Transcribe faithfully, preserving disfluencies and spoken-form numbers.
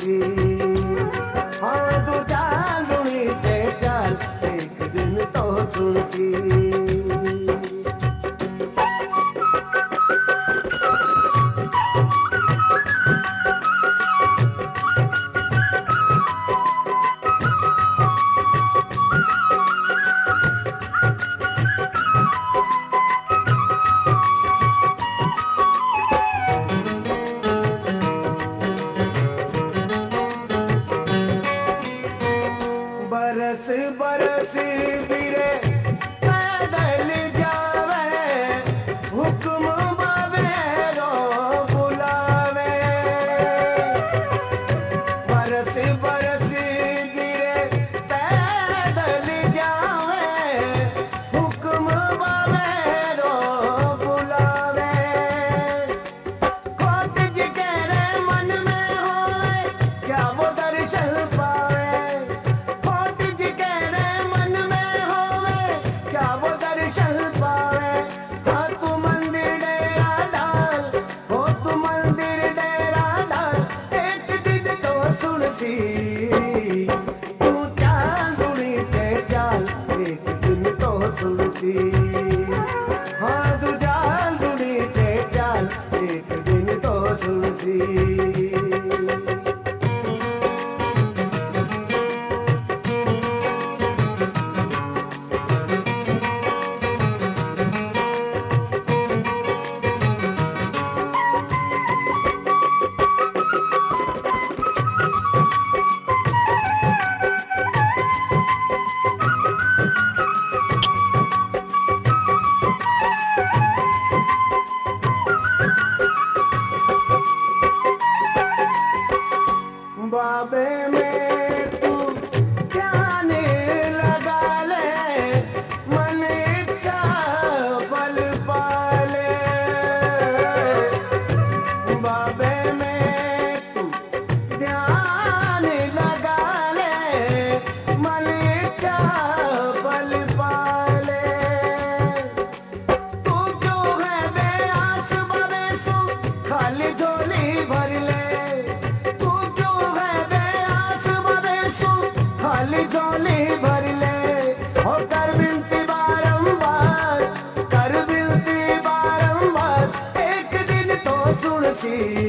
सी। हाँ तू चांदनी ते चल एक दिन तो सुन सी। बरस बरस बिरे पैदल जावे हुक्म बाबेरो बुलावे। बरस बरस बिरे पैदल जावे हुक्म बाबेरो बुलावे। खोट जिगरे मन में होए क्या वो दर्शन पावे। क्या वो दर्शन पावे। हाँ तू मंदिर डेरा डाल हो तू मंदिर डेरा डाल एक दिन तो सुन सी। तू चांदनी ते चाल एक दिन तो सुन सी। हाँ तू चांदनी ते चाल एक दिन तो सुन सी। बाबे में तू ध्यान लगा ले मन इच्छा बल पाले। बाबे में तू ध्यान लगा ले मन इच्छा बल पाले। तू जो है बेआस बाबे सु खाली झोली भर ले। खाली झोली भर ले हो कर बिनती बारंबार कर बिनती बारंबार एक दिन तो सुन सी।